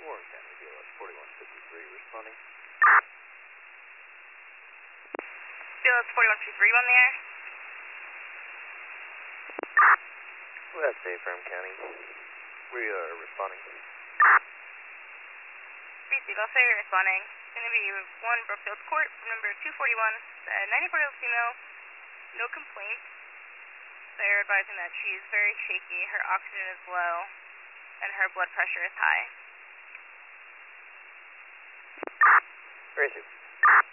Warren County, BLS 4153, responding. BLS 4153 on the air. Well, that's Frame County. We are responding. Receive, I'll say responding. It's going to be 1 Brookfield Court, number 241, 94-year-old female, no complaints. They're advising that she is very shaky, her oxygen is low, and her blood pressure is high. Receive.